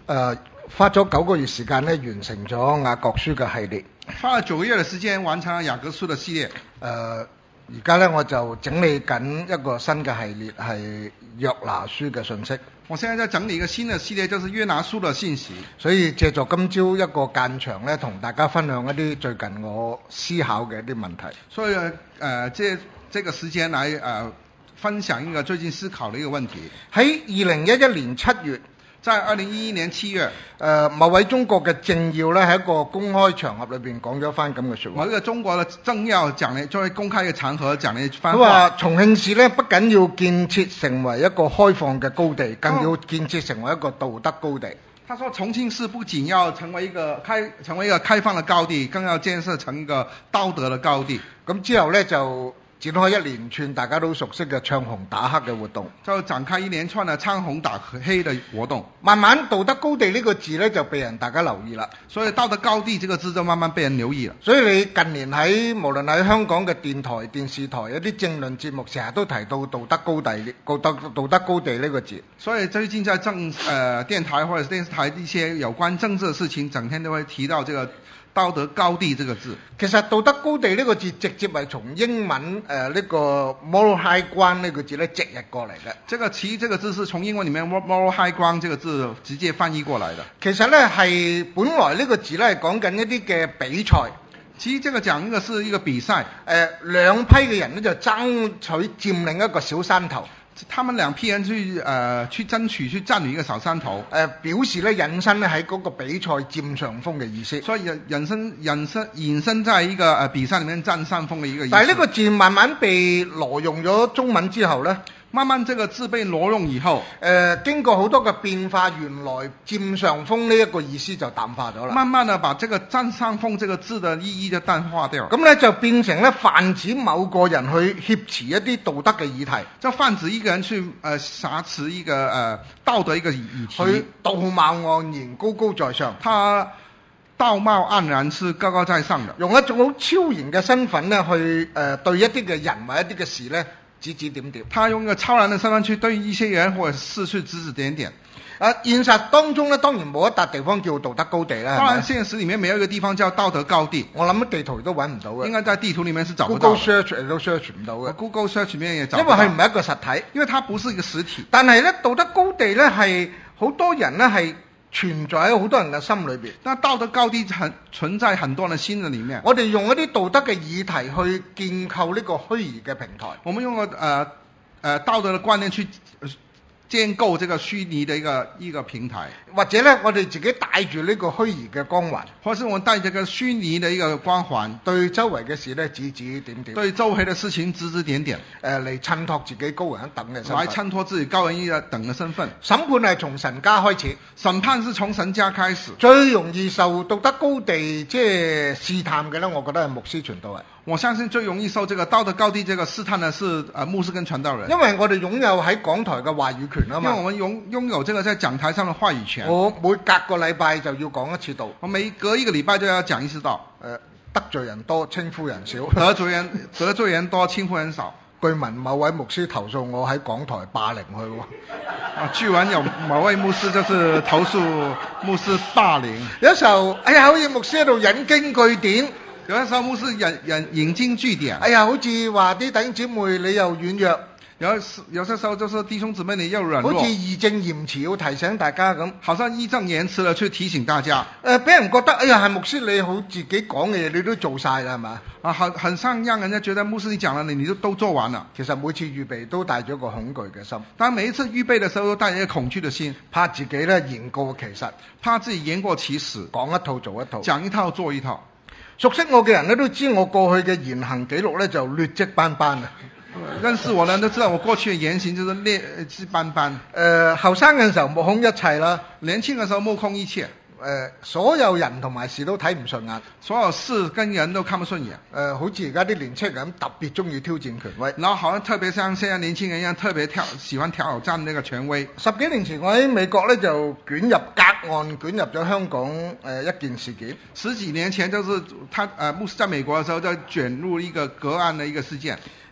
花咗9個月時間咧，完成咗雅各書嘅系列。 花了9個月嘅時間完成了雅各書嘅系列。 而家咧我就整理緊一個新嘅系列，係約拿書嘅信息。 我現在在整理一個新的系列，就是約拿書的信息。 所以借助今朝一個間場咧，同大家分享一啲最近我思考嘅一啲問題。 所以這個時間來分享一個最近思考的一個問題。 喺2011年7月。 在2011年7月， 某位中國嘅政要咧喺一個公開場合裏邊講咗番咁嘅説話。 某一個中國嘅政要講咧，作為公開嘅場合講了一番話。 佢話重慶市咧不僅要建設成為一個開放嘅高地，更要建設成為一個道德高地。 他說重慶市不僅要成為一個開放嘅高地，更要建設成一個道德嘅高地。 咁之後咧就展開一連串大家都熟悉嘅唱紅打黑嘅活動， 就展開一連串嘅唱紅打黑嘅活動。 慢慢道德高地呢個字咧就被人大家留意啦。 所以道德高地這個字就慢慢被人留意了。 所以你近年無論喺香港嘅電台、電視台一啲政論節目，成日都提到道德高地呢個字。 所以最近在電台或者電視台一些有關政治嘅事情，整天都會提到這個道德高地這個字。 其實道德高地呢個字直接係從英文呢個 moral high ground 呢個字咧直譯過嚟嘅。 這個字是從英文裡面 moral high ground 這個字直接翻譯過來的。 其實咧係本來呢個字咧係講緊一啲嘅比賽。 其實這個講一個是一個比賽。 兩批嘅人咧就爭取佔領一個小山頭。 他們兩批人去爭取去佔領一個小山頭， 表示咧引申咧喺嗰個比賽佔上風嘅意思。 所以引申在一個比賽裡面佔上風嘅一個意思。 但係呢個字慢慢被挪用咗中文之後咧， 慢慢這個字被挪用以後， 經過好多嘅變化，原來佔上風呢一個意思就淡化咗啦。 慢慢地把這個佔上風這個字的意義就淡化掉。 咁咧就變成咧泛指某個人去挾持一啲道德嘅議題， 就泛指一個人去挾持一個道德一個議題， 去道貌岸然高高在上。 他道貌岸然是高高在上的， 用一種好超然嘅身份咧去對一啲嘅人或一啲嘅事咧指指點點。 他用一個超然嘅身份去對一些人或者事去指指點點。 現實當中咧，當然冇一笪地方叫道德高地啦。 當然，現實裡面沒有一個地方叫道德高地。 我諗地圖都揾唔到嘅。 應該在地圖裡面是找不到。 Google Search 都 search 唔到嘅。 Google Search 裡面也找不到。 因為佢唔係一個實體， 因為它不是一個實體。 但係咧，道德高地咧係好多人咧係存在喺好多人嘅心裏邊。 但道德高地存在很多人的心裡面。 我哋用一啲道德嘅議題去建構呢個虛擬嘅平台。 我們用個道德嘅觀念去建構這個虛擬的一個平台， 或者咧，我哋自己帶住呢個虛擬嘅光環， 或者是我們帶這個虛擬的一個光環， 對周圍嘅事咧指指點點， 對周圍的事情指指點點， 嚟襯托自己高人一等嘅身份， 來襯托自己高人一等嘅身份。 審判係從神家開始， 審判是從神家開始。 最容易受道德高地即係試探嘅咧，我覺得係牧師傳道人。 我相信最容易受這個道德高地這個試探的是牧師跟傳道人， 因為我哋擁有喺講台嘅話語權啊嘛。 因為我們擁有這個在講台上的話語權。 我每隔個禮拜就要講一次道， 我每隔一個禮拜就要講一次道。 得罪人多，稱呼人少。 得罪人多，稱呼人少。 據聞某位牧師投訴我喺講台霸凌佢喎。 據聞有某位牧師就是投訴牧師霸凌。 有時候，好似牧師喺度引經據典。 有的時候牧師引經據典。 好似話啲弟兄姊妹你又軟弱。 有些時候就是弟兄姊妹你又軟弱。 好似義正言辭要提醒大家咁。 好像義正言辭地去提醒大家。 俾人覺得係牧師你好自己講嘅嘢你都做晒啦係嘛？ 很像讓人家覺得牧師你講了你都做完了。 其實每次預備都帶咗個恐懼嘅心。 但每一次預備的時候都帶一個恐懼的心， 怕自己咧言過其實， 怕自己言過其實， 講一套做一套， 講一套做一套。 熟悉我嘅人咧都知我過去嘅言行記錄咧就劣跡斑斑啊。 認識我的人都知道我過去的言行就是劣跡斑斑。 後生嘅時候目空一切啦， 年輕嘅時候目空一切。 所有人同埋事都睇唔順眼， 所有事跟人都看不順眼。 好似而家啲年輕人特別中意挑戰權威， 然後好像特別像現在年輕人一樣特別喜歡挑戰那個權威。 10幾年前我喺美國咧就隔岸捲入咗香港一件事件。 10幾年前就是牧師在美國嘅時候就捲入一個隔岸的一個事件。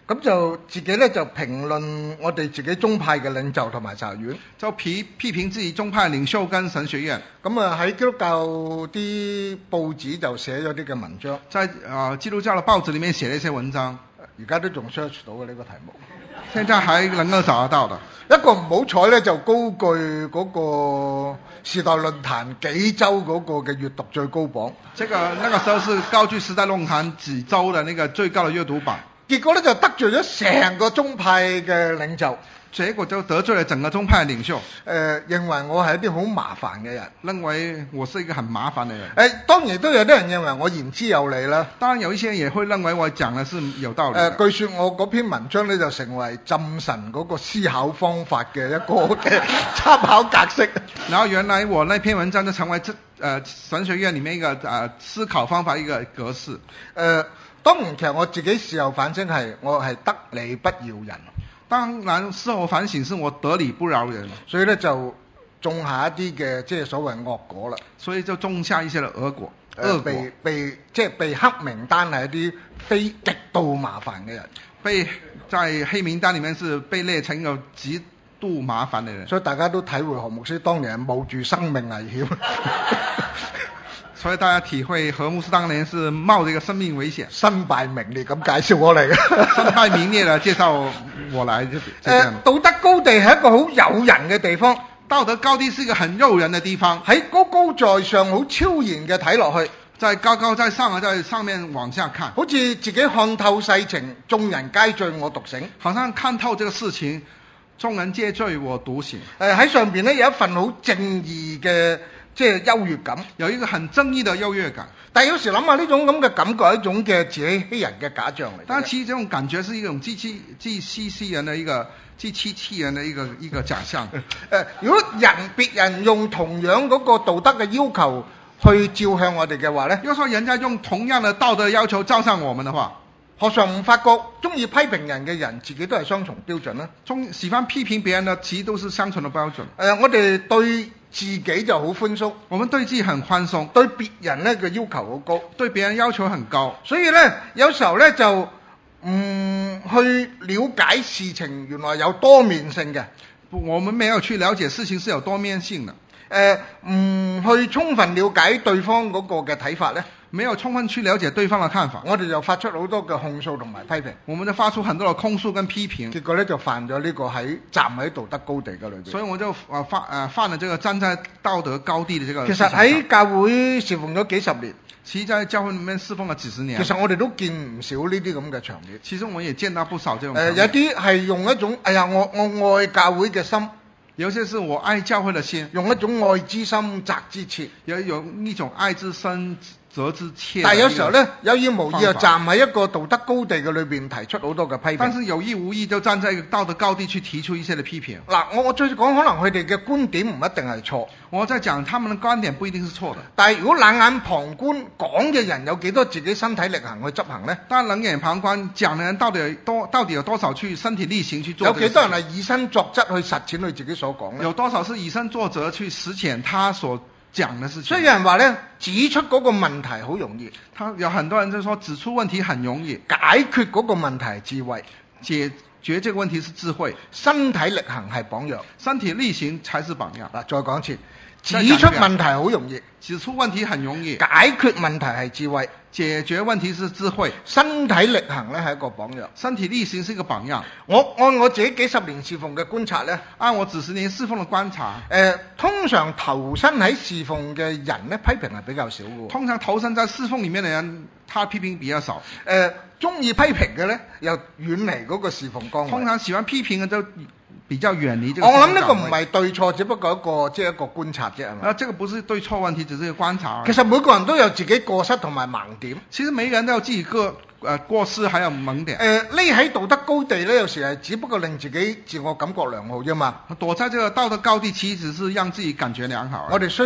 咁就自己咧就評論我哋自己宗派嘅領袖同埋查院。 就批評自己宗派領袖跟神學院。 咁啊喺基督教啲報紙就寫咗啲嘅文章， 在基督教的報紙裡面寫了一些文章， 而家都仲 search 到嘅呢個題目。 現在還能夠找得到的。 一個唔好彩咧，就高居嗰個時代論壇幾週嗰個嘅閱讀最高榜。 那個時候是高居時代論壇幾週的那個最高的閱讀榜。 結果咧就得罪咗成個宗派嘅領袖。 結果就得罪了整個宗派領袖。 認為我係一啲好麻煩嘅人。 認為我是一個很麻煩的人。 當然都有啲人認為我言之有理啦。 當然有一些人也會認為我講的是有道理的。 據說我嗰篇文章咧就成為浸神嗰個思考方法嘅一個嘅參考格式。 然後原來我那篇文章就成為神學院裡面一個思考方法一個格式。 當然其實我自己事後反省係我係得理不饒人。 當然事後反省是我得理不饒人， 所以咧就種下一啲嘅即係所謂惡果啦。 所以就種下一些嘅惡果。 被黑名單係一啲非極度麻煩嘅人。 在黑名單裡面是被列成一個極度麻煩嘅人。 所以大家都體會何牧師當年係冒住生命危險。 所以大家體會何牧師當年是冒着一個生命危險， 身敗名裂咁介紹我嚟嘅。 身敗名裂地介紹我來就道德高地係一個好誘人嘅地方。 道德高地是一個很誘人的地方。 喺高高在上好超然嘅睇落去， 在高高在上在上面往下看， 好似自己看透世情，眾人皆醉我獨醒。 好像看透這個事情，眾人皆醉我獨醒。 喺上邊咧有一份好正義嘅即係優越感，有一個很正義的優越感。但係有時諗下呢種咁嘅感覺係一種嘅自欺欺人嘅假象嚟。 但其實這種感覺是一種自欺人的一個自欺欺人的一個假象。 如果別人用同樣嗰個道德嘅要求去照向我哋嘅話咧， 如果說人家用同樣的道德要求照向我們的話， 何嘗唔發覺中意批評人嘅人自己都係雙重標準呢？ 喜歡批評別人的其實都是雙重的標準。 我哋對自己就好寬鬆， 我們對自己很寬鬆， 對別人呢嘅要求好高， 對別人要求很高。 所以呢，有時候呢就唔去了解事情原來有多面性嘅。 我們沒有去了解事情是有多面性的。 唔去充分了解對方嗰個嘅睇法呢， 沒有充分去了解對方的看法， 我哋就發出好多嘅控訴同埋批評。 我們就發出很多的控訴跟批評， 結果呢就犯咗呢個站喺道德高地嘅裏邊。 所以我就犯了這個站在道德高地的這個。 其實喺教會侍奉咗幾十年， 其實在教會裡面侍奉了幾十年， 其實我哋都見唔少呢啲咁嘅場面。 其實我也見到不少這種。 有啲係用一種我愛教會嘅心。 有些是我愛教會的心， 用一種愛之心責之切， 有一種愛之深責之切。 但係有時候呢，有意無意就站喺一個道德高地嘅裏邊提出好多嘅批評。 但是有意無意就站在一個道德高地去提出一些嘅批評。 嗱，我再講，可能佢哋嘅觀點唔一定係錯。 我在講他們的觀點不一定是錯的。 但係如果冷眼旁觀講嘅人有幾多自己身體力行去執行呢？ 當然冷眼旁觀講嘅人到底有多少去身體力行去做？ 有幾多人係以身作則去實踐佢自己所講呢？ 有多少是以身作則去實踐他所講的事情？ 所以有人話呢，指出嗰個問題好容易。 有很多人就說指出問題很容易， 解決嗰個問題係智慧， 解決這個問題是智慧， 身體力行係榜樣， 身體力行才是榜樣。 嗱，再講一次，指出問題好容易， 指出問題很容易， 解決問題係智慧， 解決問題是智慧， 身體力行呢係一個榜樣， 身體力行是一個榜樣。 按我自己幾十年侍奉嘅觀察呢， 按我幾十年侍奉嘅觀察， 通常投身喺侍奉嘅人呢，批評係比較少嘅。 通常投身在侍奉裡面嘅人，他批評比較少。 中意批評嘅呢，又遠離嗰個侍奉崗位。 通常喜歡批評嘅就比較遠離這個。 我諗呢個唔係對錯，只不過即係一個觀察啫，係咪？ 這個不是對錯問題，只是一個觀察。 其實每個人都有自己過失同埋盲點。 其實每個人都有自己過失，還有盲點。 匿喺道德高地呢，有時係只不過令自己自我感覺良好啫嘛。 躲在這個道德高地，其實是讓自己感覺良好。 我哋需要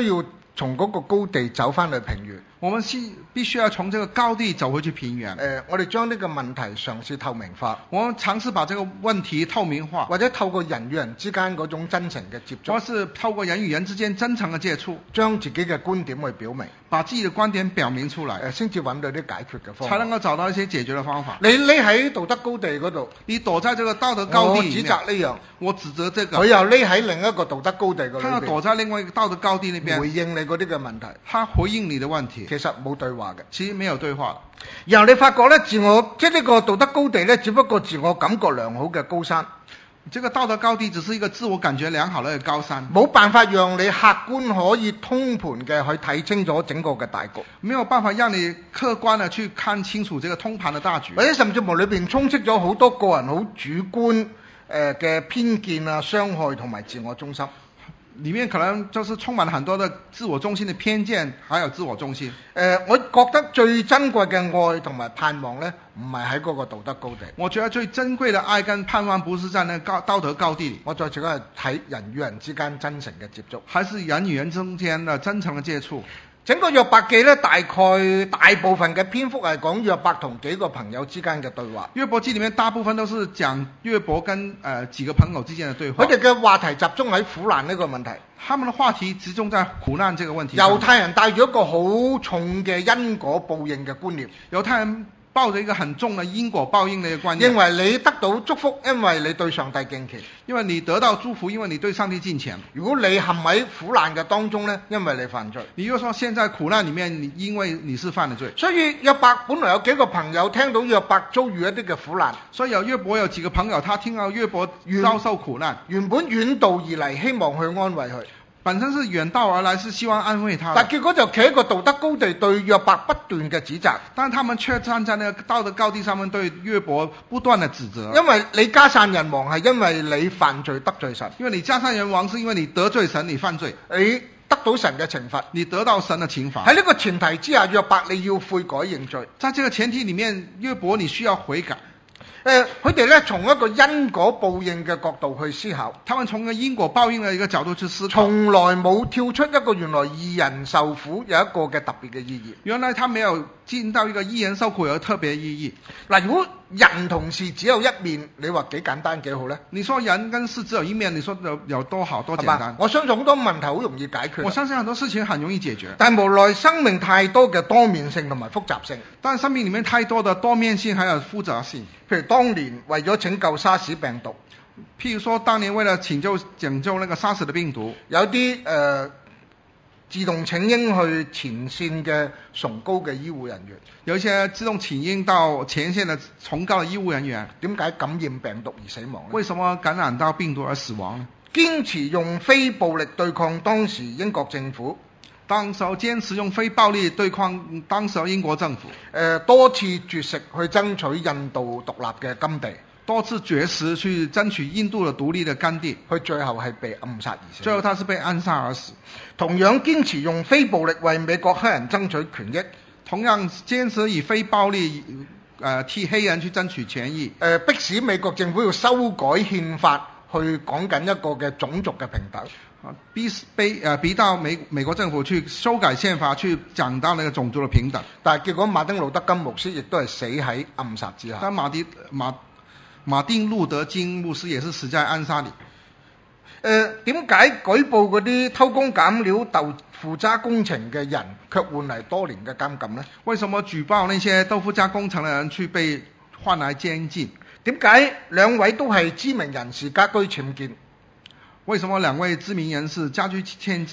從嗰個高地走翻去平原。 我們必須要從這個高地走回去平原。 我哋將呢個問題嘗試透明化。 我們嘗試把這個問題透明化， 或者透過人與人之間嗰種真誠嘅接觸， 或是透過人與人之間真誠嘅接觸， 將自己嘅觀點去表明， 把自己嘅觀點表明出來， 先至揾到啲解決嘅方法， 才能夠找到一些解決嘅方法。 你匿喺道德高地嗰度， 你躲在這個道德高地裡面， 我指責呢樣， 我指責這個， 佢又匿喺另一個道德高地嗰度， 他又躲在另外一個道德高地那邊， 回應你嗰啲嘅問題， 他回應你的問題， 其實冇對話嘅， 其實沒有對話。 然後你發覺呢，即係呢個道德高地呢，只不過自我感覺良好嘅高山。 這個道德高地只是一個自我感覺良好的高山， 冇辦法讓你客觀可以通盤嘅去睇清楚整個嘅大局， 沒有辦法讓你客觀地去看清楚這個通盤的大局， 或者甚至乎裏邊充斥咗好多個人好主觀嘅偏見啊、傷害同埋自我中心。 裡面可能就是充滿了很多的自我中心的偏見，還有自我中心。 我覺得最珍貴嘅愛同埋盼望呢，唔係喺嗰個道德高地。 我覺得最珍貴的愛跟盼望不是在那個道德高地裡。 我再次講係睇人與人之間真誠嘅接觸， 還是人與人之間的真誠的接觸。 整個約伯記呢，大部分嘅篇幅係講約伯同幾個朋友之間嘅對話。 約伯記裡面大部分都是講約伯跟幾個朋友之間的對話。 佢哋嘅話題集中喺苦難呢個問題。 他們的話題集中在苦難這個問題。 猶太人帶住一個好重嘅因果報應嘅觀念。 猶太人抱着一個很重的因果報應的一個觀念， 認為你得到祝福，因為你對上帝敬虔； 因為你得到祝福，因為你對上帝敬虔。 如果你陷喺苦難嘅當中呢，因為你犯罪。 你又說現在苦難裡面，因為你是犯了罪。 所以約伯本來有幾個朋友聽到約伯遭遇一啲嘅苦難， 所以約伯有幾個朋友，他聽到約伯遭受苦難， 原本遠道而嚟，希望去安慰佢。 本身是遠道而來，是希望安慰他， 但結果就企喺個道德高地對約伯不斷嘅指責。 但他們卻站在那個道德高地上面對約伯不斷的指責。 因為你家散人亡係因為你犯罪得罪神， 因為你家散人亡是因為你得罪神，你犯罪， 你得到神嘅懲罰， 你得到神的懲罰。 喺呢個前提之下，約伯你要悔改認罪。 在這個前提裡面，約伯你需要悔改。 佢哋咧從一個因果報應嘅角度去思考， 他們從一個因果報應嘅一個角度去思考， 從來冇跳出一個原來義人受苦有一個嘅特別嘅意義。 原來他沒有見到一個義人受苦有特別意義。 嗱，如果人同事只有一面，你話幾簡單幾好呢？ 你說人跟事只有一面，你說有多好多簡單？ 我相信好多問題好容易解決。 我相信很多事情很容易解決。 但無奈生命太多嘅多面性同埋複雜性。 但生命裡面太多的多面性還有複雜性。 譬如當年為咗拯救沙士病毒， 譬如說當年為了拯救那個沙士的病毒， 有啲自動請纓去前線嘅崇高嘅醫護人員， 有一些自動請纓到前線的崇高的醫護人員， 點解感染病毒而死亡呢？ 為什麼感染到病毒而死亡呢？ 堅持用非暴力對抗當時英國政府， 當時堅持用非暴力對抗當時英國政府， 多次絕食去爭取印度獨立嘅甘地， 多次絕食去爭取印度的獨立的甘地， 佢最後係被暗殺而死。 最後他是被暗殺而死。 同樣堅持用非暴力為美國黑人爭取權益， 同樣堅持以非暴力替黑人去爭取權益， 迫使美國政府要修改憲法，去講緊一個嘅種族嘅平等。 逼到美國政府去修改憲法，去講到那個種族的平等。 但係結果馬丁路德金牧師亦都係死喺暗殺之下。 但馬丁路德金牧師也是死在暗殺裡。 點解舉報嗰啲偷工減料豆腐渣工程嘅人，卻換嚟多年嘅監禁呢？ 為什麼舉報那些豆腐渣工程嘅人去被換來監禁？ 點解兩位都係知名人士家居僭建？ 為什麼兩位知名人士家居僭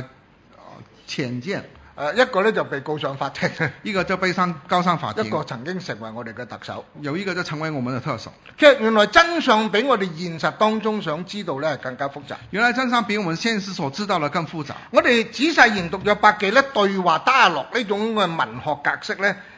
建？ 一個咧就被告上法庭， 一個就被告上法庭， 一個曾經成為我哋嘅特首， 有一個就成為我們的特首。 其實原來真相比我哋現實當中想知道咧更加複雜。 原來真相比我們現實所知道的更複雜。 我哋仔細研讀約伯記咧，對話dialogue呢種嘅文學格式咧，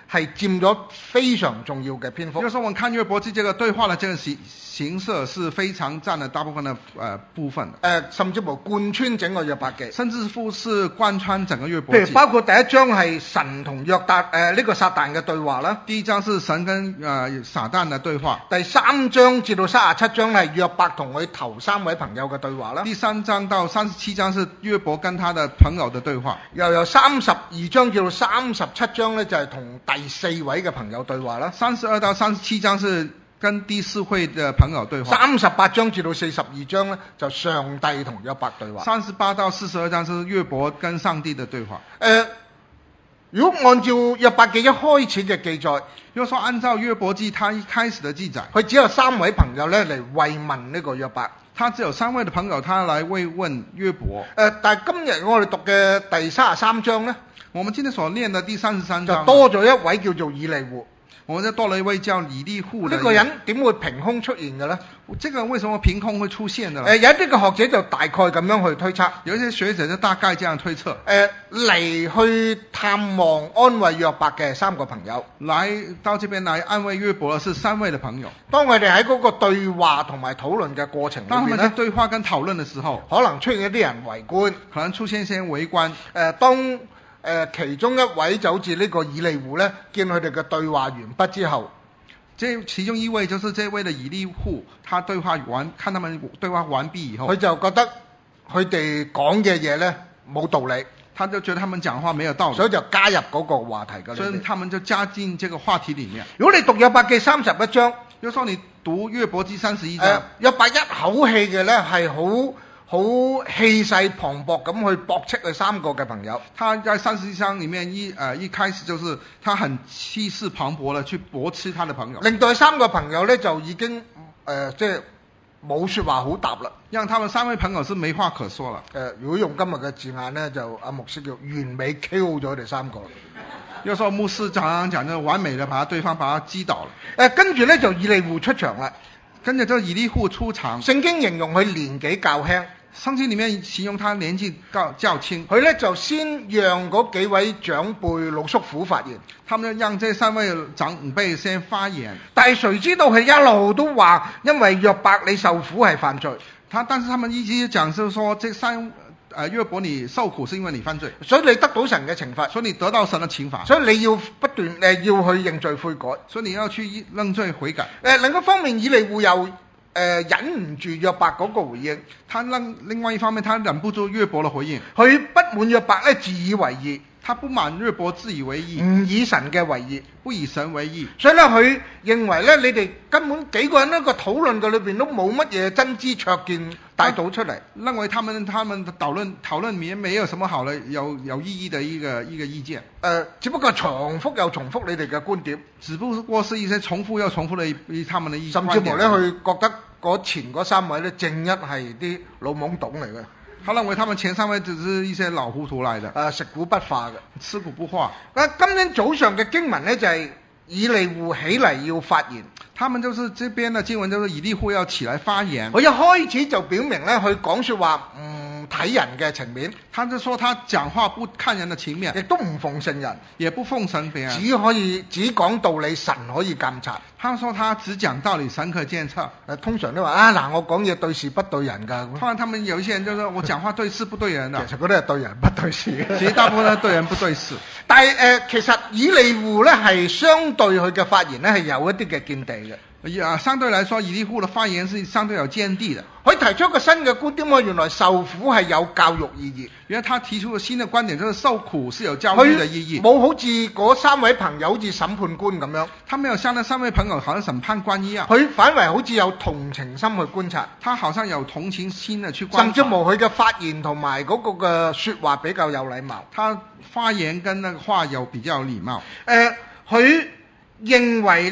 係佔咗非常重要嘅篇幅。 就是說我們看約伯記這個對話的這個形式是非常佔了大部分的部分的。 甚至乎貫穿整個約伯記。 甚至乎是貫穿整個約伯記。 譬如包括第一章係神同約達呢個撒旦嘅對話啦。 第一章是神跟撒旦嘅對話。 第3章至到37章係約伯同佢頭3位朋友嘅對話啦。 第3章到37章是約伯跟他的朋友的對話。 又由32章至到37章呢，就係同第4位嘅朋友對話啦。 32到37章是跟第4位的朋友對話。 38章至到42章呢，就上帝同約伯對話。 38到42章是約伯跟上帝的對話。 如果按照約伯記一開始嘅記載， 如果說按照約伯記他一開始的記載， 佢只有3位朋友呢嚟慰問呢個約伯。 他只有3位的朋友，他來慰問約伯。 但係今日我哋讀嘅第33章呢， 我們今天所念的第33章就多咗一位叫做以利戶。 我們就多了一位叫以利戶的。 呢個人點會憑空出現嘅呢？ 這個為什麼憑空會出現的？ 有一啲嘅學者就大概咁樣去推測。 有一些學者就大概這樣推測。 嚟去探望安慰約伯嘅3個朋友， 來到這邊來安慰約伯的是3位的朋友。 當佢哋喺嗰個對話同埋討論嘅過程裏邊， 當他們在對話跟討論的時候， 可能出現一啲人圍觀， 可能出現一些圍觀。 當其中一位就好似呢個以利戶呢，見佢哋嘅對話完畢之後， 這其中一位就是這位的以利戶，他對話完，看他們對話完畢以後， 佢就覺得佢哋講嘅嘢呢冇道理， 他就覺得他們講話沒有道理， 所以就加入嗰個話題嘅裏面。 所以他們就加進這個話題裡面。 如果你讀約伯記31章， 比如說你讀約伯記31章， 約伯一口氣嘅呢係好氣勢磅礴咁去駁斥佢3個嘅朋友。 他在31章裡面一開始就是他很氣勢磅礴地去駁斥他的朋友， 令到3個朋友呢就已經即係冇說話好答啦。 讓他們3位朋友是沒話可說了。 如果用今日嘅字眼呢，就阿牧師叫完美 KO 咗佢哋3個。 有時候牧師常常講就完美的把對方把他擊倒了。 跟住呢，就以利戶出場啦。 跟着就以利戶出場。 聖經形容佢年紀較輕。 聖經裡面形容他年紀較輕。 佢呢就先讓嗰幾位長輩老叔父發言。 他們讓這3位長輩先發言。 但係誰知道佢一路都話，因為約伯你受苦係犯罪。 但是他們一直講就是說，約伯你受苦是因為你犯罪， 所以你得到神嘅懲罰， 所以你得到神的懲罰， 所以你要不斷要去認罪悔改， 所以你要去認罪悔改。 另一方面，以利戶又忍唔住約伯嗰個回應， 另外一方面，他忍不住約伯的回應， 佢不滿約伯咧自以為義。 他不滿約伯自以為義， 唔以神嘅為義， 不以神為義。所以咧，佢認為咧，你哋根本幾個人一個討論嘅裏邊都冇乜嘢真知灼見帶到出嚟。 認為他們的討論裡面沒有什麼好的有意義的一個意見。 只不過重複又重複你哋嘅觀點， 只不過是一些重複又重複的他們的意見。 甚至乎咧，佢覺得前嗰3位咧，正一係啲老懵懂嚟嘅。 他認為他們前3位只是一些老糊塗來的， 食古不化嘅， 吃古不化。 今天早上嘅經文呢，就係以利戶起嚟要發言， 他們就是這邊的經文就是以利戶要起來發言。 佢一開始就表明呢，佢講說話唔睇人嘅情面， 他就說他講話不看人的情面， 亦都唔奉承人， 也不奉承別人， 只講道理，神可以監察。 他說他只講道理，神可以監察。 通常都話嗱，我講嘢對事不對人㗎。 通常他們有一些人就說我講話對事不對人的。 其實嗰啲係對人不對事嘅。 其實大部分都對人不對事。 但係其實以利戶咧係相對佢嘅發言咧係有一啲嘅見地嘅。 相對來說，以利戶的發言是相對有見地的。 佢提出一個新嘅觀點，原來受苦係有教育意義。 原來他提出個新的觀點，就是受苦是有教育的意義。 冇好似嗰3位朋友好似審判官咁樣， 他沒有像那3位朋友好像審判官一樣。 佢反為好似有同情心去觀察， 他好像有同情心的去觀察。 甚至乎佢嘅發言同埋嗰個嘅説話比較有禮貌。 他發言跟那個話有比較有禮貌。 佢認為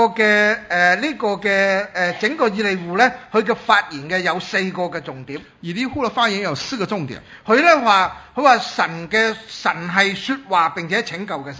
整個以利戶呢，佢嘅發言嘅有4個嘅重點。 以利戶嘅發言有4個重點。 佢話神係說話並且拯救嘅神。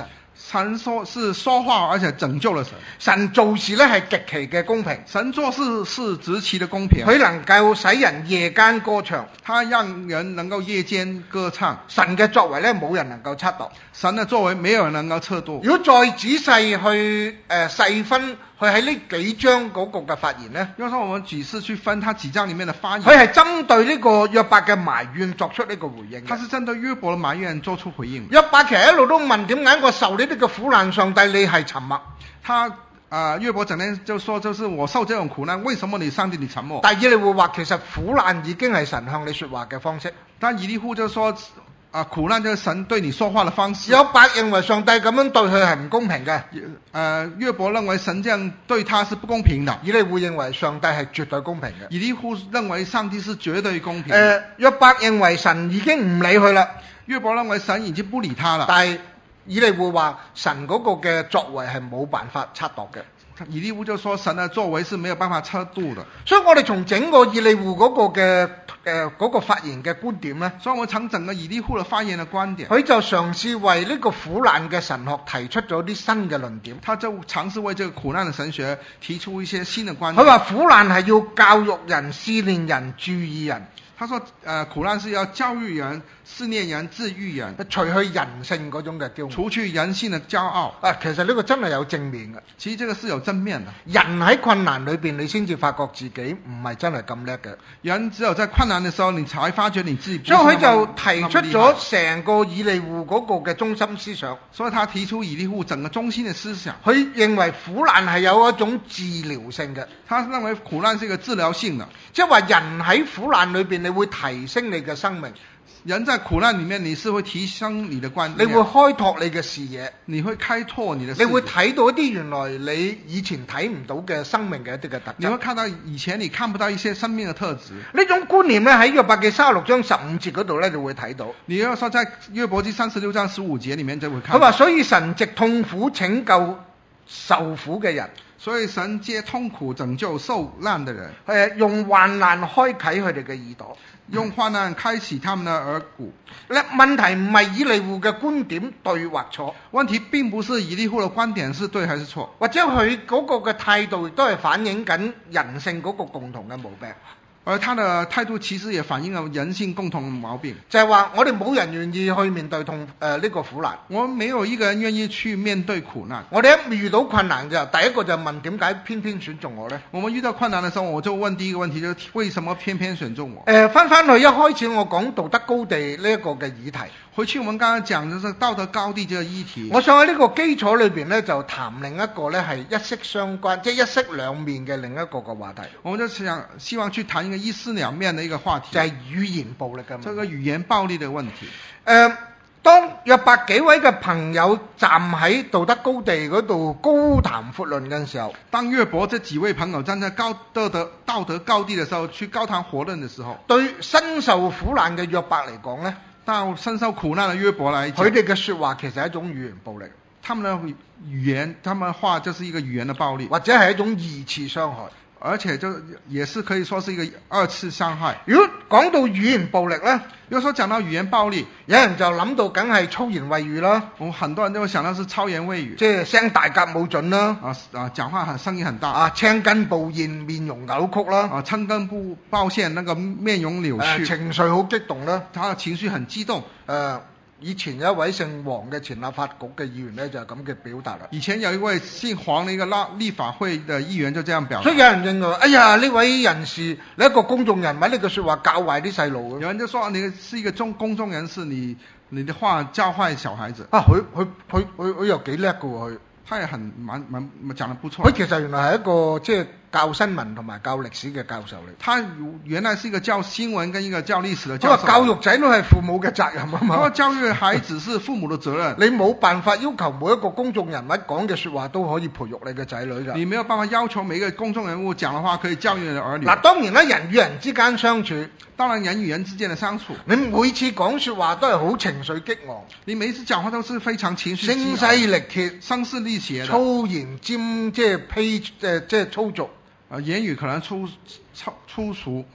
神說話，而且拯救了神。 神做事咧係極其嘅公平， 神做事是極其的公平。 佢能夠使人夜間歌唱， 他讓人能夠夜間歌唱。 神嘅作為咧冇人能夠測度， 神的作為沒有人能夠測度。 如果再仔細去細分，佢喺呢幾章嗰個嘅發言咧， 要說我們仔細去分他幾章裡面的發言， 佢係針對呢個約伯嘅埋怨作出呢個回應。 他是針對約伯的埋怨做出回應。 約伯其實一路都問點解我受呢啲嘅苦難，上帝你係沉默？ 約伯整天就說，就是我受這種苦難，為什麼上帝你沉默？ 但以利戶話其實苦難已經係神向你說話嘅方式。 但以利戶就說苦難就是神對你說話的方式。 約伯認為上帝咁樣對佢係唔公平嘅。 約伯認為神這樣對他是不公平的。 以利戶認為上帝係絕對公平嘅。 以利戶認為上帝是絕對公平。 約伯認為神已經唔理佢啦。 約伯認為神已經不理他了。 但係以利戶話神嗰個嘅作為係冇辦法測度嘅。 以利戶就說神的作為是沒有辦法測度的。 所以我哋從整個以利戶嗰個嘅嗰個發言嘅觀點咧， 所以我從整個以利戶的發言的觀點， 佢就嘗試為呢個苦難嘅神學提出咗啲新嘅論點。 他就嘗試為這個苦難的神學提出一些新的觀點。 佢話苦難係要教育人、試煉人、注意人。 他說苦難是要教育人、試煉人、治愈人， 除去人性嗰種嘅驕傲， 除去人性的驕傲。 其實呢個真係有正面嘅。 其實這個是有正面的。 人喺困難裏邊，你先至發覺自己唔係真係咁叻嘅。 人只有在困難的時候，你才發覺你自己不是。 所以佢就提出咗成個以利戶嗰個嘅中心思想。 所以他提出以利戶整個中心的思想。 佢認為苦難係有一種治療性嘅。 他認為苦難是一個治療性的， 即係話人喺苦難裏邊，你會提升你嘅生命。 人在苦難裡面，你是會提升你的觀念， 你會開拓你嘅視野， 你會開拓你的視野， 你會睇到一啲原來你以前睇唔到嘅生命嘅一啲嘅特質。 你會看到以前你看不到一些生命嘅特質。 呢種觀念咧喺約伯記36章15節嗰度咧，就會睇到。 你要說在約伯記36章15節裡面就會看到。 佢話所以神藉痛苦拯救受苦嘅人。 所以神借痛苦拯救受難的人。 用患難開啟佢哋嘅耳朵。 用患難開啟他們的耳骨。 問題唔係以利戶嘅觀點對或錯， 問題並不是以利戶的觀點是對還是錯， 或者佢嗰個嘅態度亦都係反映緊人性嗰個共同嘅毛病。 而他的態度其實也反映了人性共同的毛病， 就係話我哋冇人願意去面對呢個苦難。 我們沒有一個人願意去面對苦難。 我哋一遇到困難就第一個就問點解偏偏選中我呢？ 我們遇到困難的時候，我就問第一個問題，就是為什麼偏偏選中我？ 翻去一開始我講道德高地呢一個嘅議題。 回去我們剛才講就是道德高地這個議題。 我想喺呢個基礎裏邊呢，就談另一個呢係一息相關，即係一息兩面嘅另一個嘅話題。 我們就希望去談一個一屍兩面的一個話題， 就係語言暴力嘅問題。 這個語言暴力的問題。 當約伯幾位嘅朋友站喺道德高地嗰度高談闊論嘅時候， 當約伯這幾位朋友站在道德高地的時候，去高談闊論的時候， 對身受苦難嘅約伯嚟講呢， 到身受苦難的約伯來講， 佢哋嘅說話其實係一種語言暴力。 他們的語言，他們話就是一個語言的暴力， 或者係一種二次傷害。 而且就也是可以說是一個二次傷害。 如果講到語言暴力呢， 如果說講到語言暴力， 有人就諗到梗係粗言穢語啦。 我們很多人都會想到是粗言穢語， 即係聲大夾冇準啦。 講話聲音很大。 青筋暴現，面容扭曲啦。 青筋暴現，那個面容扭曲。 情緒好激動啦。 他的情緒很激動。 以前有一位姓黃嘅前立法局嘅議員呢，就係咁嘅表達啦。 以前有一位姓黃嘅一個立法會嘅議員就這樣表達。 所以有人認為，哎呀，呢位人士你一個公眾人物，呢句説話教壞啲細路。 有人就說你是一個公眾人士，你的話教壞小孩子。 佢又幾叻㗎喎佢。 他也很講得不錯。 佢其實原來係一個即係教新聞同埋教歷史嘅教授嚟。 他原來是一個教新聞跟一個教歷史嘅教授。 教育仔女係父母嘅責任啊嘛。 教育孩子是父母嘅責任。 你冇辦法要求每一個公眾人物講嘅説話都可以培育你嘅仔女㗎。 你沒有辦法要求每一個公眾人物講嘅話可以教育你嘅兒女。 當然啦，人與人之間相處， 當然人與人之間嘅相處， 你每次講説話都係好情緒激昂， 你每一次講話都是非常情緒激昂， 聲嘶力竭， 聲嘶力竭， 粗言尖即係粗俗。 言語可能粗俗。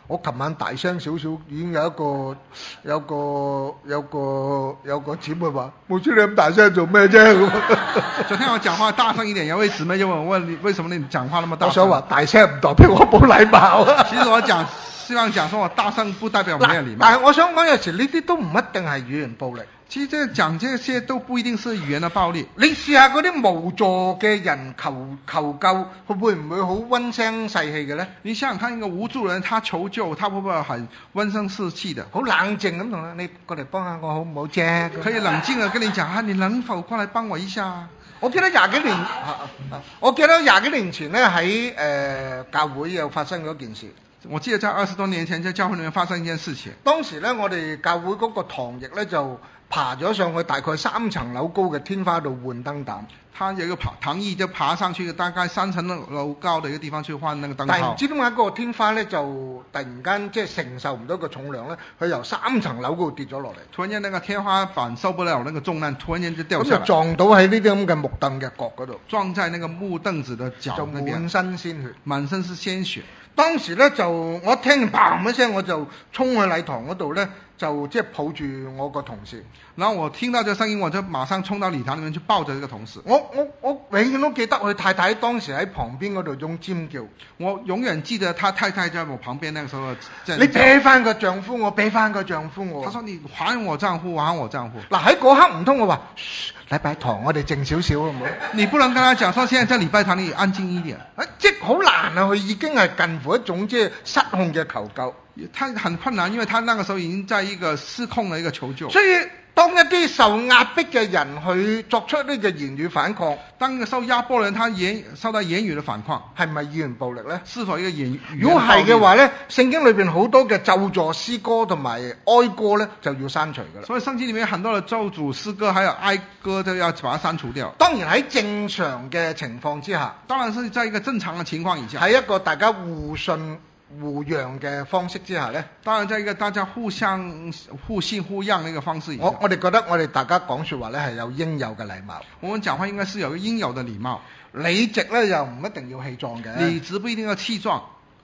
我琴晚大聲少少，已經有一個姊妹話：牧師你咁大聲做咩啫？ 昨天我講話大聲一點，有位姊妹就問你，為什麼你講話那麼大聲？ 我想話大聲唔代表我冇禮貌。 其實我希望講說我大聲不代表沒有禮貌。 但係我想講有時呢啲都唔一定係語言暴力。 其實講這些都不一定是語言的暴力。 你試下嗰啲無助嘅人求救，會唔會好溫聲細氣嘅咧？ 你想想看一個無助人，他求救，他會不會很溫聲細氣的？ 好冷靜咁同你過嚟幫下我好唔好啫？ 可以冷靜地跟你講你能否過來幫我一下？ 我記得廿幾年前咧喺教會有發生咗一件事。 我記得在20多年前在教會裏面發生一件事情。 當時咧我哋教會嗰個堂翼咧就爬咗上去大概3層樓高嘅天花度換燈膽。 他有一個堂翼就爬上去大概3層樓高的一個地方去換那個燈泡。 但係唔知點解嗰個天花咧就突然間即係承受唔到個重量咧，佢由3層樓嗰度跌咗落嚟。 突然間那個天花板受不了那個重量，突然間就掉下來。 咁就撞到喺呢啲咁嘅木凳嘅角嗰度。 撞在那個木凳子的角那邊。 就滿身鮮血。 滿身是鮮血。 當時咧就我聽見砰一聲，我就衝去禮堂嗰度咧，就即係抱住我個同事。 然後我聽到這聲音，我就馬上衝到禮堂裡面去抱着這個同事。 我永遠都記得佢太太當時喺旁邊嗰度種尖叫。 我永遠記得他太太在我旁邊那個時候。 你俾翻個丈夫我，俾翻個丈夫我。 他說你還我丈夫，還我丈夫。 嗱喺嗰刻唔通我話，禮拜堂我哋靜少少好唔好？ 你不能跟他講說，現在在禮拜堂你安靜一點。 即係好難啊！佢已經係近乎一種即係失控嘅求救。 他很困難，因為他那個時候已經在一個失控的一個求救。 所以當一啲受壓迫嘅人去作出呢個言語反抗， 當一個受壓迫人，他受到言語的反抗， 係咪語言暴力呢？ 是否一個言語？ 如果係嘅話呢，聖經裏邊好多嘅咒詛詩歌同埋哀歌呢，就要刪除㗎啦。 所以聖經裡面很多的咒詛詩歌，還有哀歌都要把它刪除掉。 當然喺正常嘅情況之下， 當然是在一個正常嘅情況以下， 喺一個大家互信互讓嘅方式之下呢， 當然在一個大家互信互讓的一個方式以下， 我哋覺得我哋大家講說話呢係有應有嘅禮貌。 我們講話應該是有應有的禮貌。 理直呢又唔一定要氣壯嘅， 理直不一定要氣壯，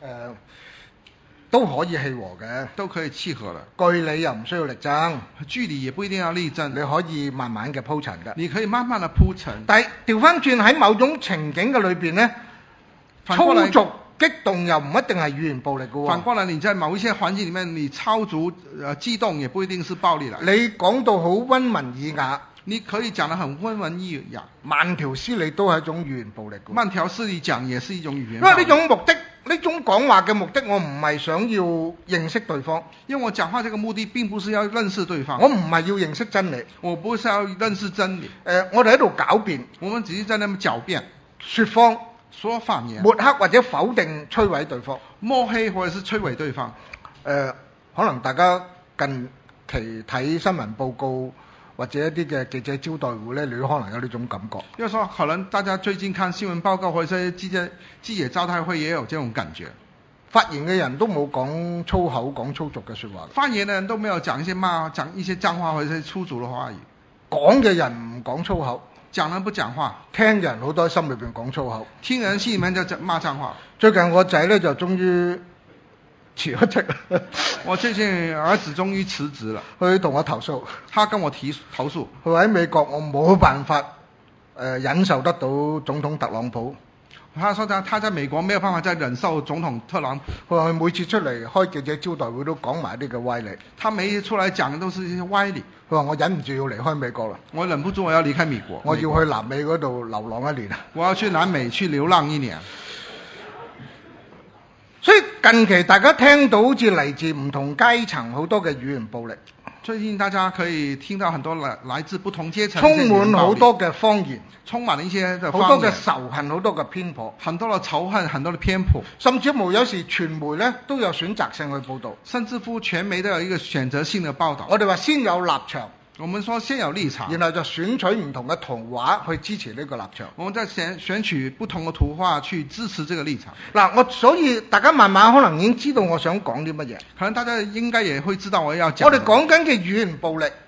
都可以氣和嘅， 都可以契合的。 據理又唔需要力爭， 據理也不一定要力爭， 你可以慢慢嘅鋪陳嘅。 你可以慢慢的鋪陳。 但係調翻轉喺某種情景嘅裏邊呢，粗俗激動又唔一定係語言暴力嘅喎。 反過來，你在某一些環境裡面，你超足激動也不一定是暴力啦。 你講到好溫文爾雅， 你可以講得很溫文爾雅， 慢條斯理都係一種語言暴力嘅。 慢條斯理講也是一種語言暴力。 因為呢種目的，呢種講話嘅目的，我唔係想要認識對方。 因為我講話這個目的並不是要認識對方。 我唔係要認識真理。 我不是要認識真理。 我哋喺度狡辯。 我們只是在那麼狡辯。 說謊。 說謊言。 抹黑或者否定摧毀對方。 抹黑或者是摧毀對方。 可能大家近期睇新聞報告或者一啲嘅記者招待會呢，你都可能有呢種感覺。 就是說可能大家最近看新聞報告或者記者招待會也有這種感覺。 發言嘅人都冇講粗口講粗俗嘅說話。 發言嘅人都沒有講一些髒話或者是粗俗嘅話語。 講嘅人唔講粗口。 講人不講話， 聽人好多心裏邊講粗口， 聽人心裏面就罵髒話。 最近我仔呢，就終於辭咗職啦。 我最近兒子終於辭職了， 佢同我投訴， 他跟我投訴， 佢話喺美國我冇辦法忍受得到總統特朗普。 他說他在美國沒有辦法再忍受總統特朗普。 佢話佢每次出嚟開記者招待會都講埋啲嘅歪理。 他每一次出來講嘅都是一些歪理。 佢話我忍唔住要離開美國啦。 我忍不住我要離開美國。 我要去南美嗰度流浪一年。 我要去南美去流浪一年。 所以近期大家聽到好似嚟自唔同階層好多嘅語言暴力。 最近大家可以聽到很多來自不同階層， 充滿好多嘅謊言， 充滿了一些的好多嘅仇恨，好多嘅偏頗， 很多的仇恨，很多的偏頗， 甚至乎有時傳媒呢都有選擇性去報導， 甚至乎傳媒都有一個選擇性的報導。 我哋話先有立場， 我們說先有立場， 然後就選取唔同嘅圖畫去支持呢個立場。 我們再選取不同的圖畫去支持這個立場。 嗱，所以大家慢慢可能已經知道我想講啲乜嘢。 可能大家應該也會知道我要講。 我哋講緊嘅語言暴力，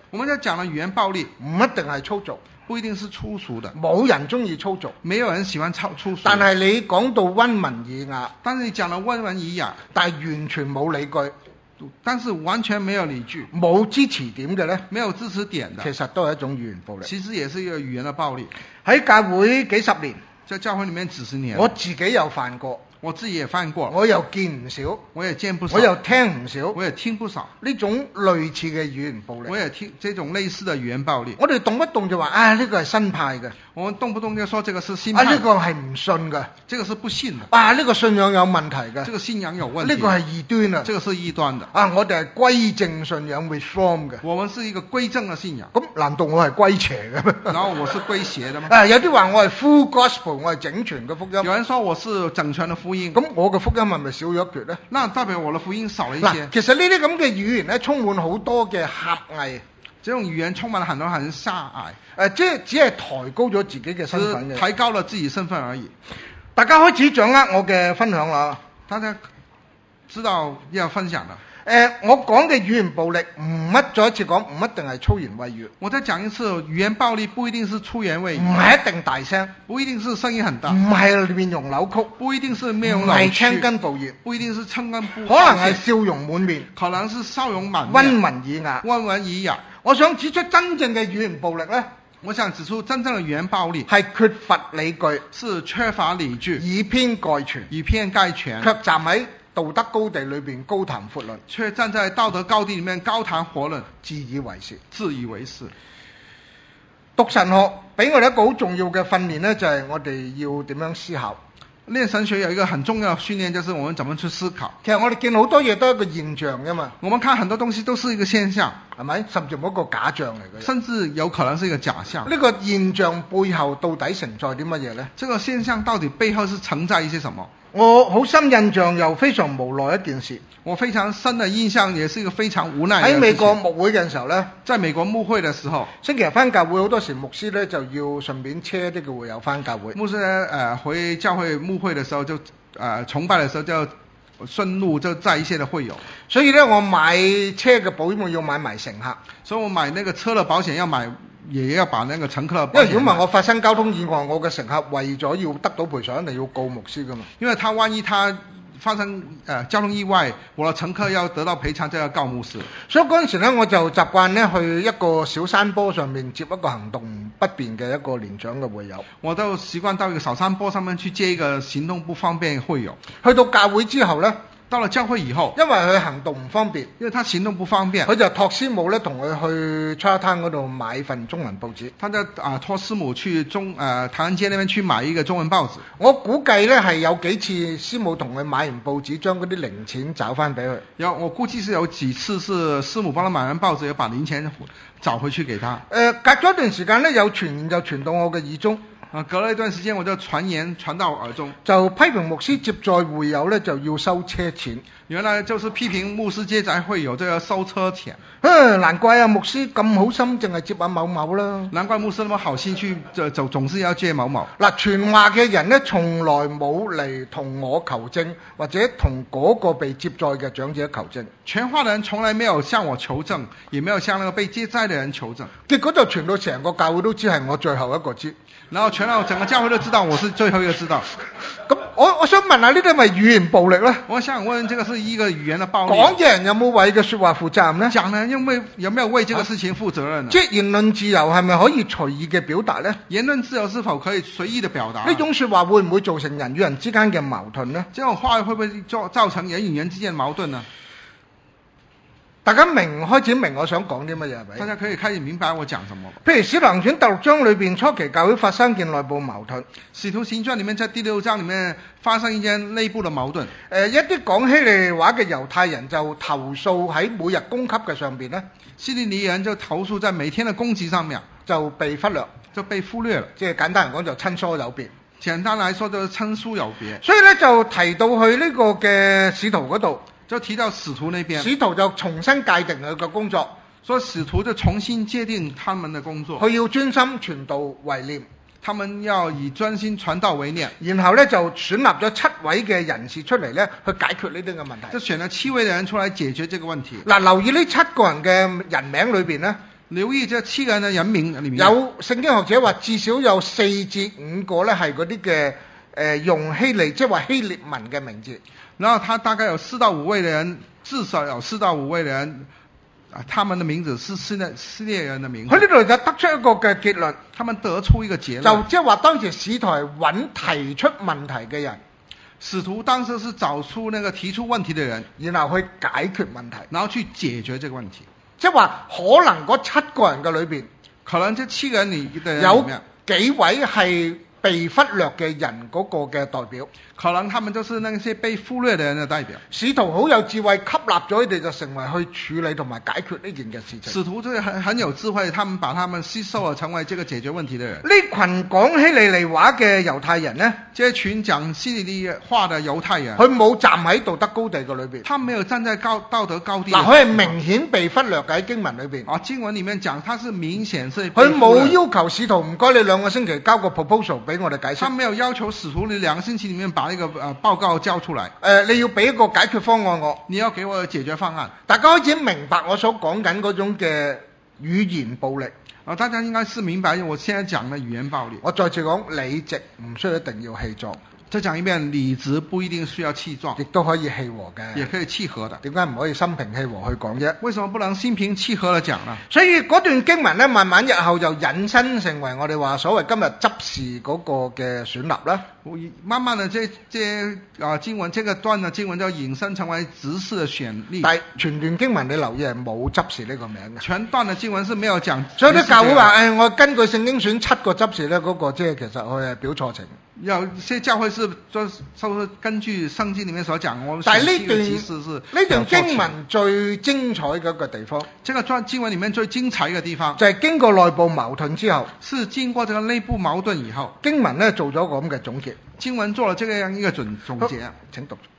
我們就講了語言暴力， 唔一定係粗俗， 不一定是粗俗的， 冇人中意粗俗， 沒有人喜歡粗俗。 但係你講到溫文爾雅， 但是你講了溫文爾雅， 但係完全冇理據， 但是完全沒有理據， 冇支持點嘅呢， 沒有支持點的， 其實都係一種語言暴力。 其實也是一個語言的暴力。 喺教會幾十年， 在教會裡面幾十年， 我自己有犯過， 我自己也犯過， 我又見唔少， 我也見不少， 我又聽唔少， 我也聽不少呢種類似嘅語言暴力。 我也聽這種類似的語言暴力。 我哋動不動就話呢個係新派嘅， 我們動不動就說這個是新派， 呢個係唔信嘅， 這個是不信的， 呢個信仰有問題嘅， 這個信仰有問題， 呢個係異端啊， 這個是異端的。 我哋係歸正信仰 reform 嘅， 我們是一個歸正的信仰。 咁難道我係歸邪嘅咩？ 然後我是歸邪的嗎？ 有啲話我係 full gospel，我係整全嘅福音。 有人說我是整全的福音， 咁我嘅福音係咪少咗一橛呢？ 那代表我的福音少了一些。 其實呢啲咁嘅語言咧，充滿好多嘅狹隘。 這種語言充滿了很多很狹隘。 即係只係抬高咗自己嘅身份嘅， 抬高了自己身份而已。 大家開始掌握我嘅分享啦。 大家知道要分享啦。 我講嘅語言暴力再一次講，唔一定係粗言穢語。 我再講一次，語言暴力不一定是粗言穢語， 唔係一定大聲， 不一定是聲音很大， 唔係面容扭曲， 不一定是面容扭曲， 唔係青筋暴現， 不一定是青筋暴現， 可能係笑容滿面， 可能是笑容滿面， 溫文爾雅， 溫文爾雅。 我想指出真正嘅語言暴力呢， 我想指出真正的語言暴力係缺乏理據， 是缺乏理據， 以偏概全， 以偏概全， 卻站喺道德高地裏邊高談闊論， 卻站在道德高地裏面高談闊論， 自以為是， 自以為是。 讀神學俾我哋一個好重要嘅訓練呢，就係我哋要點樣思考。 練神學有一個很重要的訓練，就是我們怎麼去思考。 其實我哋見好多嘢都係一個現象㗎嘛。 我們看很多東西都是一個現象， 係咪？甚至冇一個假象嚟嘅。 甚至有可能是一個假象。 呢個現象背後到底承載啲乜嘢呢？ 這個現象到底背後是承載一些什麼？ 我好深印象又非常無奈一件事。 我非常深的印象，也是一個非常無奈的事情。 喺美國牧會嘅時候呢， 在美國牧會的時候， 星期日返教會好多時牧師呢就要順便車啲嘅會友返教會。 牧師回教會牧會的時候就崇拜的時候就順路就載一些的會友。 所以呢，我買車嘅保險我要買埋乘客。 所以我買那個車的保險要買，也要把那個乘客的保險。 因為如果唔係我發生交通意外，我嘅乘客為咗要得到賠償，一定要告牧師㗎嘛。 因為他萬一他發生交通意外，我的乘客要得到賠償，就要告牧師。 所以嗰陣時呢，我就習慣呢去一個小山坡上面接一個行動不便嘅一個年長嘅會友。 我都習慣到一個小山坡上面去接一個行動不方便會友。 去到教會之後呢， 到了教會以後， 因為佢行動唔方便， 因為他行動不方便， 佢就託師母呢同佢去 Chinatown 嗰度買份中文報紙。 他就託師母去唐人街那邊去買一個中文報紙。我估計呢係有幾次師母同佢買完報紙，將嗰啲零錢找翻俾佢。 我估計是有幾次是師母幫他買完報紙，要把零錢找回去給他。 隔咗一段時間呢，有傳言就傳到我嘅耳中。 隔了一段時間，我就傳言傳到耳中， 就批評牧師接載會友呢就要收車錢。 原來就是批評牧師接載會友就要收車錢。 難怪牧師咁好心，淨係接下某某啦。 難怪牧師那麼好心去就總是要接某某。 傳話嘅人呢，從來冇嚟同我求證，或者同嗰個被接載嘅長者求證。 傳話的人從來沒有向我求證，也沒有向那個被接載的人求證。 結果就傳到成個教會都知係我最後一個知。 然後傳到整個教會都知道我是最後一個知道。 咁我想問下，呢啲係咪語言暴力呢？ 我想問，這個是一個語言的暴力。 講嘅人有冇為嘅說話負責任呢？ 講的人有沒有為這個事情負責任呢？ 即係言論自由係咪可以隨意嘅表達呢？ 言論自由是否可以隨意的表達？ 呢種說話會唔會造成人與人之間嘅矛盾呢？ 這種話會不會造成人與人之間的矛盾呢？ 大家開始明我想講啲乜嘢係咪？ 大家可以開始明白我講什麼。 譬如《使徒行傳》第6章裏邊，初期教會發生件內部矛盾。《 使徒行傳》裏面在第6章裏面發生一件內部的矛盾。 一啲講希利話嘅猶太人就投訴喺每日供給嘅上邊呢， 希利尼人就投訴在每天的供給上面就被忽略，即係簡單嚟講就親疏有別。 簡單來說就是親疏有別。 所以呢，就提到去呢個嘅使徒嗰度。 就提到使徒那邊， 使徒就重新界定佢嘅工作， 所以使徒就重新界定他們的工作。 佢要專心傳道為念， 他們要以專心傳道為念。 然後呢，就選立咗7位嘅人士出嚟呢，去解決呢啲嘅問題。 就選了7位嘅人出來解決這個問題。 留意呢7個人嘅人名裏邊呢， 留意這7個人的人名裏面， 有聖經學者話至少有4至5個咧係嗰啲嘅用希利，即係話希臘文嘅名字。 然後他大概有4到5位的人，至少有4到5位的人，他們的名字是希臘人的名字。 佢呢度就得出一個嘅結論， 他們得出一個結論， 就即係話當時使徒係揾提出問題嘅人， 使徒當時是找出那個提出問題的人， 然後去解決問題， 然後去解決這個問題。 即係話可能嗰7個人嘅裏邊， 可能這7個人裏有面幾位係被忽略嘅人嗰個嘅代表， 可能他們就是那些被忽略的人的代表。 使徒好有智慧，吸納咗佢哋就成為去處理同埋解決呢件嘅事情。 使徒就是很有智慧，他們把他們吸收了，成為這個解決問題的人。 呢群講希利尼話嘅猶太人呢， 這群講希利尼話的猶太人， 佢冇站喺道德高地嘅裏邊， 他沒有站在道德高地。 嗱，佢係明顯被忽略喺經文裏邊。 啊，經文裡面講，他是明顯是佢冇要求使徒唔該你2個星期交個 proposal 俾我哋解釋。 他沒有要求使徒你2個星期裡面把一個報告交出來。 你要俾一個解決方案我， 你要給我解決方案。 大家開始明白我所講緊嗰種嘅語言暴力。 大家應該是明白我現在講的語言暴力。 我再次講，理直唔需要一定要氣壯。 再講一遍，理直不一定需要氣壯， 亦都可以氣和嘅， 也可以契合的。 點解唔可以心平氣和去講啫？ 為什麼不能心平氣和地講呢？ 所以嗰段經文咧，慢慢日後就引申成為我哋話所謂今日執事嗰個嘅選立啦。 慢慢的，經文這個段嘅經文就引申成為執事的選立。 但係全段經文你留意係冇執事呢個名嘅。 全段嘅經文是沒有講。 所以啲教會話我根據聖經選7個執事咧，嗰個即係其實佢係表錯情。 有些教會是根據聖經裡面所講，我但係呢段經文最精彩嘅一個地方， 這個經文裡面最精彩嘅地方， 就係經過內部矛盾之後， 是經過這個內部矛盾以後， 經文咧做咗個咁嘅總結。 經文做了這樣一個總結。 請讀。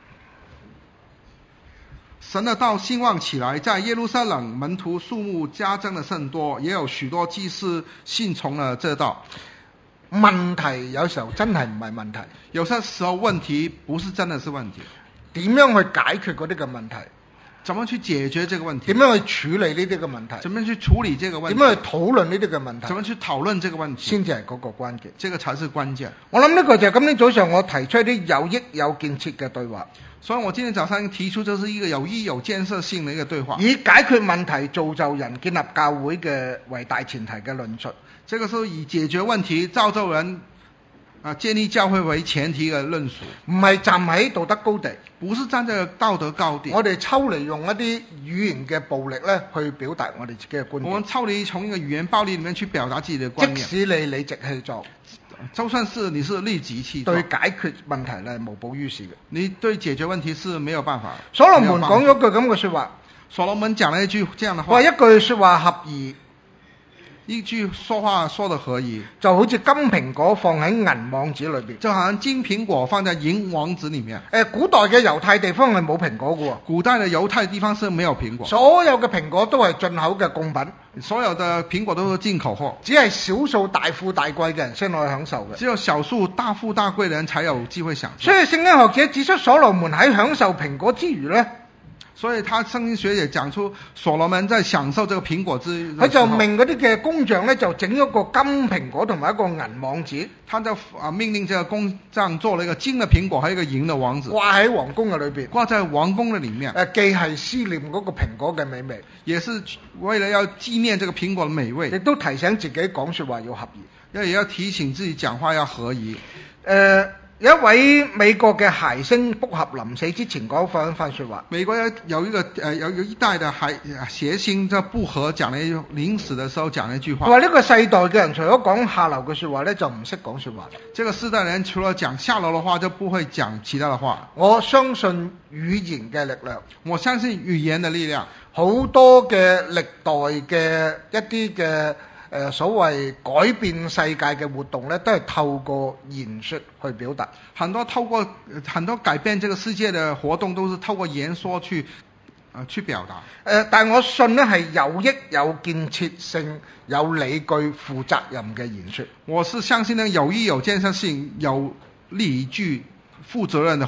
神的道興旺起來，在耶路撒冷門徒數目加增得甚多，也有許多祭司信從了這道。 問題有時候真係唔係問題， 有些時候問題不是真的是問題。 點樣去解決嗰啲嘅問題？ 怎麼去解決這個問題？ 點樣去處理呢啲嘅問題？ 怎麼去處理這個問題？ 點樣去討論呢啲嘅問題？ 怎麼去討論這個問題？ 先至係嗰個關鍵。 這個才是關鍵。 我諗呢個就係今天早上我提出一啲有益有建設嘅對話。 所以我今天早上提出，這是一個有益有建設性的一個對話。 以解決問題、造就人、建立教會嘅為大前提嘅論述。 這個是以解決問題、造就人、建立教會為前提嘅論述。 唔係站喺道德高地， 不是站在道德高地。 我哋抽離用一啲語言嘅暴力咧，去表達我哋自己嘅觀點。 我們抽離從一個語言暴力裡面去表達自己的觀念。 即使你理直氣壯， 就算是你是立即氣壯， 對解決問題咧無補於事嘅。你對解決問題是沒有辦法。 所羅門講咗句咁嘅說話。 所羅門講了一句這樣的話。 話一句說話合宜。 一句說話說得合宜， 就好似金蘋果放喺銀網子裏邊， 就好像金蘋果放在銀網子裡面。 古代嘅猶太地方係冇蘋果嘅。 古代嘅猶太地方是沒有蘋果。 所有嘅蘋果都係進口嘅貢品， 所有的蘋果都是進口貨， 只係少數大富大貴嘅人先可以享受嘅。 只有少數大富大貴嘅人才有機會享受。 所以聖經學者指出，所羅門喺享受蘋果之餘呢， 所以他聖經學也講出所羅門在享受這個蘋果之， 佢就命嗰啲嘅工匠呢，就整咗個金蘋果同埋一個銀網子， 他就命令這個工匠做了一個金的蘋果，還有一個銀的網子， 掛喺皇宮嘅裏邊， 掛在皇宮嘅裡面。 既係思念嗰個蘋果嘅美味， 也是為了要紀念這個蘋果的美味， 亦都提醒自己講說話要合宜， 也要提醒自己講話要合宜。 有一位美國嘅諧星卜合臨死之前講翻一番說話。 美國有一代的諧星叫卜合講了臨死的時候講了一句話。 佢話呢個世代嘅人除咗講下流嘅說話咧，就唔識講說話。 這個世代人除了講下流的話，就不會講其他的話。 我相信語言嘅力量。 我相信語言的力量。 好多嘅歷代嘅一啲嘅所謂改變世界嘅活動咧，都係透過言說去表達。 很多改變這個世界的活動都是透過言說去表達。 但我信咧係有益有建設性、有理據、負責任嘅言說。 我是相信呢有益有建設性、有理據、負責任的話語。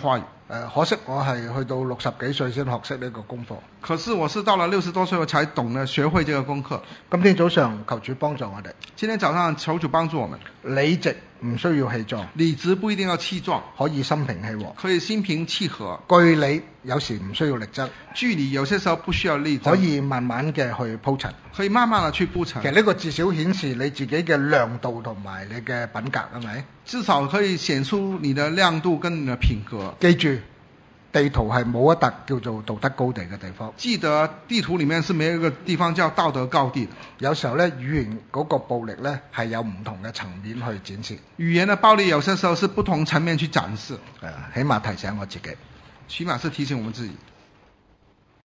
可惜我係去到60幾歲先學識呢個功課。 可是我是到了60多歲我才懂得學會這個功課。 今天早上求主幫助我哋。 今天早上求主幫助我們。 理直唔需要氣壯， 理直不一定要氣壯， 可以心平氣和。 可以心平氣和。 據理有時唔需要力爭， 據理有些時候不需要力爭， 可以慢慢嘅去鋪陳。 可以慢慢的去鋪陳。 其實呢個至少顯示你自己嘅亮度同埋你嘅品格，係咪？ 至少可以顯出你的亮度跟你的品格。 記住，地圖係冇一笪叫做道德高地嘅地方。 記得地圖裡面是沒有一個地方叫道德高地的。 有時候呢，語言嗰個暴力呢係有唔同嘅層面去展示。 語言的暴力有些時候是不同層面去展示。 起碼提醒我自己。 起碼是提醒我們自己。